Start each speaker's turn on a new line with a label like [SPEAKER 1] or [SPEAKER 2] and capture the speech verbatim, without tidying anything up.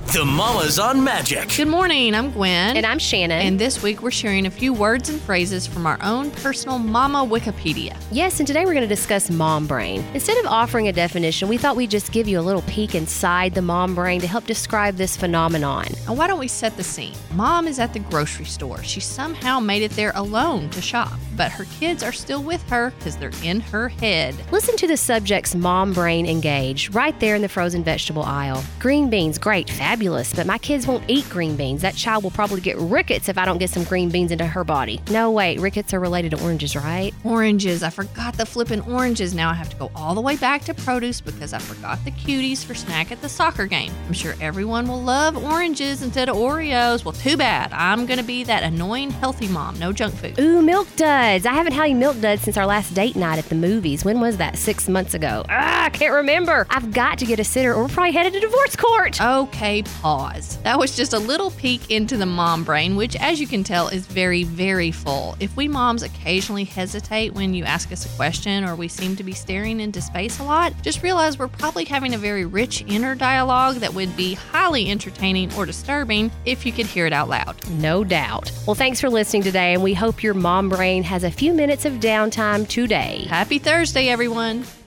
[SPEAKER 1] The Mamas on Magic.
[SPEAKER 2] Good morning, I'm Gwen.
[SPEAKER 3] And I'm Shannon.
[SPEAKER 2] And this week we're sharing a few words and phrases from our own personal Mama Wikipedia.
[SPEAKER 3] Yes, and today we're going to discuss mom brain. Instead of offering a definition, we thought we'd just give you a little peek inside the mom brain to help describe this phenomenon.
[SPEAKER 2] Now, why don't we set the scene? Mom is at the grocery store. She somehow made it there alone to shop, but her kids are still with her because they're in her head.
[SPEAKER 3] Listen to the subject's mom brain engage right there in the frozen vegetable aisle. Green beans, great, fabulous. But my kids won't eat green beans. That child will probably get rickets if I don't get some green beans into her body. No, wait, rickets are related to oranges, right?
[SPEAKER 2] Oranges. I forgot the flippin' oranges. Now I have to go all the way back to produce because I forgot the cuties for snack at the soccer game. I'm sure everyone will love oranges instead of Oreos. Well, too bad. I'm going to be that annoying healthy mom. No junk food.
[SPEAKER 3] Ooh, Milk Duds. I haven't had any Milk Duds since our last date night at the movies. When was that? Six months ago. Ah, I can't remember. I've got to get a sitter or we're probably headed to divorce court.
[SPEAKER 2] Okay, pause. That was just a little peek into the mom brain, which, as you can tell, is very, very full. If we moms occasionally hesitate when you ask us a question or we seem to be staring into space a lot, just realize we're probably having a very rich inner dialogue that would be highly entertaining or disturbing if you could hear it out loud.
[SPEAKER 3] No doubt. Well, thanks for listening today, and we hope your mom brain has a few minutes of downtime today.
[SPEAKER 2] Happy Thursday, everyone.